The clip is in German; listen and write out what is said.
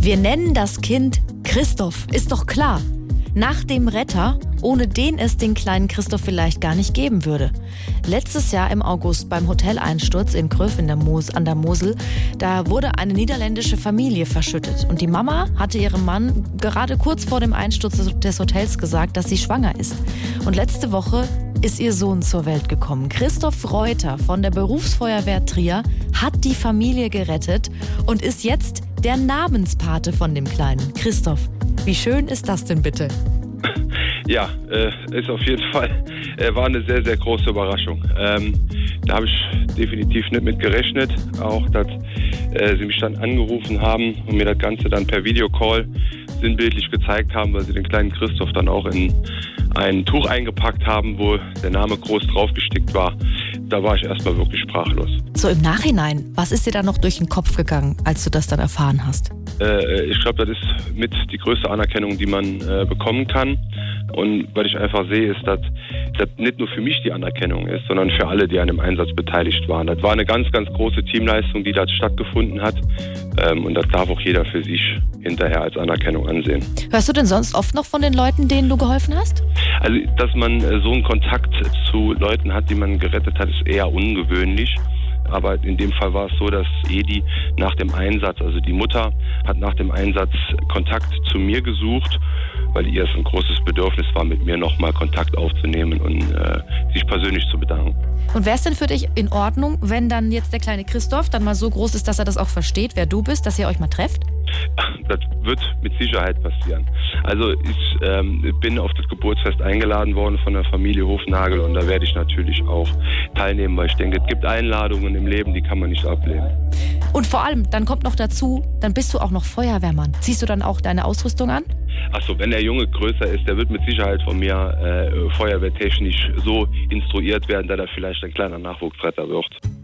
Wir nennen das Kind Christoph, ist doch klar. Nach dem Retter, ohne den es den kleinen Christoph vielleicht gar nicht geben würde. Letztes Jahr im August beim Hoteleinsturz in Gröf an der Mosel, da wurde eine niederländische Familie verschüttet. Und die Mama hatte ihrem Mann gerade kurz vor dem Einsturz des Hotels gesagt, dass sie schwanger ist. Und letzte Woche ist ihr Sohn zur Welt gekommen. Christoph Reuter von der Berufsfeuerwehr Trier hat die Familie gerettet und ist jetzt der Namenspate von dem Kleinen. Christoph, wie schön ist das denn bitte? Ja, ist auf jeden Fall, war eine sehr, sehr große Überraschung. Da habe ich definitiv nicht mit gerechnet, auch dass sie mich dann angerufen haben und mir das Ganze dann per Videocall sinnbildlich gezeigt haben, weil sie den kleinen Christoph dann auch in ein Tuch eingepackt haben, wo der Name groß draufgestickt war. Da war ich erstmal wirklich sprachlos. So im Nachhinein, was ist dir da noch durch den Kopf gegangen, als du das dann erfahren hast? Ich glaube, das ist mit die größte Anerkennung, die man bekommen kann. Und was ich einfach sehe, ist, dass das nicht nur für mich die Anerkennung ist, sondern für alle, die an dem Einsatz beteiligt waren. Das war eine ganz, ganz große Teamleistung, die da stattgefunden hat. Und das darf auch jeder für sich hinterher als Anerkennung ansehen. Hörst du denn sonst oft noch von den Leuten, denen du geholfen hast? Also, dass man so einen Kontakt zu Leuten hat, die man gerettet hat, ist eher ungewöhnlich. Aber in dem Fall war es so, dass Edi nach dem Einsatz, also die Mutter, hat nach dem Einsatz Kontakt zu mir gesucht, weil ihr es ein großes Bedürfnis war, mit mir nochmal Kontakt aufzunehmen und sich persönlich zu bedanken. Und wäre es denn für dich in Ordnung, wenn dann jetzt der kleine Christoph dann mal so groß ist, dass er das auch versteht, wer du bist, dass ihr euch mal trefft? Das wird mit Sicherheit passieren. Also ich bin auf das Geburtsfest eingeladen worden von der Familie Hofnagel und da werde ich natürlich auch teilnehmen, weil ich denke, es gibt Einladungen im Leben, die kann man nicht ablehnen. Und vor allem, dann kommt noch dazu, dann bist du auch noch Feuerwehrmann. Ziehst du dann auch deine Ausrüstung an? Achso, wenn der Junge größer ist, der wird mit Sicherheit von mir feuerwehrtechnisch so instruiert werden, dass er vielleicht ein kleiner Nachwuchsretter wird.